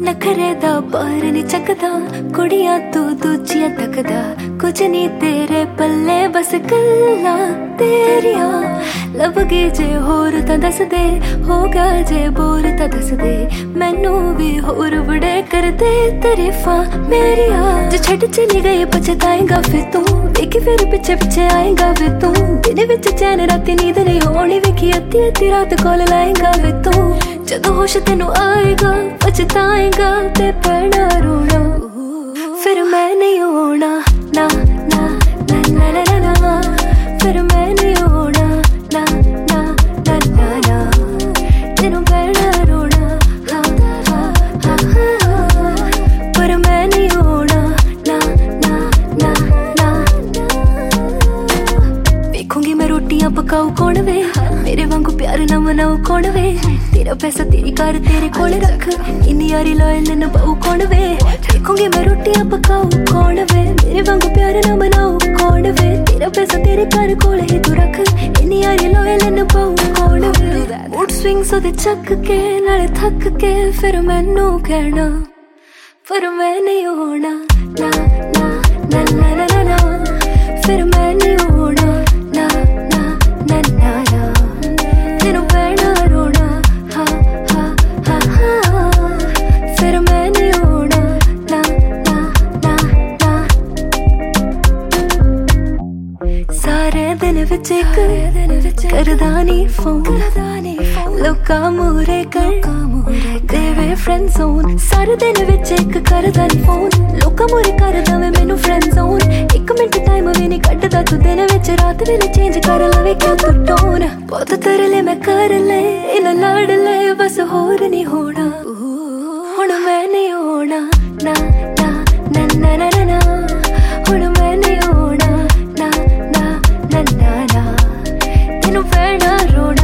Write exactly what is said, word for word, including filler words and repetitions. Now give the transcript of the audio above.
नखरे दा बाहर नी चकदा कुड़ियां तू दूजियां तकदा कुछ नी तेरे पल्ले बस गल्लां तेरियां लभगी जे होर तां दस दे होगा जे बोर तां दस दे मैनू भी होर बड़े कर दे तारीफां मेरियां जे छड़ चली गई पछताएगा फिर तू वेखी फिर पिछे पिछे आएगा फिर तू दिन विच चैन राती नींद नहीं होनी वेखी अद्धी अद्धी रात कोल लाएगा फिर तू जदों होश तेनू आएगा पछताएगा ते पैना रोना फिर मैं नहीं होना ना ना ना ना ना ना ना फिर मैं नहीं होना ना ना ना ना ना तेनू पैना रोना हाँ हाँ हाँ हाँ पर मैं नहीं होना ना ना ना ना देखूंगी मैं रोटियां पकाऊ कौन वे मेरे वांगू प्यार ना मनाऊ कौन वे तेरा पैसा तेरी कार तेरे कोल रख इन्नी यारी लॉयल निभाऊ कौन वे देखूंगी मैं रोटियां पकाऊ कौन वे मेरे वांगू प्यार ना मनाऊ कौन वे तेरा पैसा तेरे कार कोल ही तू रख इन्नी यारी लॉयल निभाऊ कौन वे मूड स्विंग्स ओदे चक के नाले थक के फिर मैनू कहना पर मैं नहीं होना ना ना ना ना ना ना फिर मैं नहीं होना ना ना ना ना ना तेनू पैना रोना हाँ हाँ हाँ हाँ फिर मैं नहीं होना ना ना ना ना सारे दिन विच इक करदा नी फोन लोका मूरे कर देवे फ्रेंड जोन सारे दिन विच इक करदा नी फोन लोका मूरे करदा वे मैनू फ्रेंड जोन एक मिनट टाइम भी नहीं कटदा तू दिन विच रात वेले चेंज कर लवे क्यों तू टोन बहुत तरले मैं कर ले इन लड़ ले बस होर नहीं होना हुण मैं नहीं होना ना ना ना ना ना ना हुण मैं नहीं होना ना ना ना ना ना तेनू पैना रोना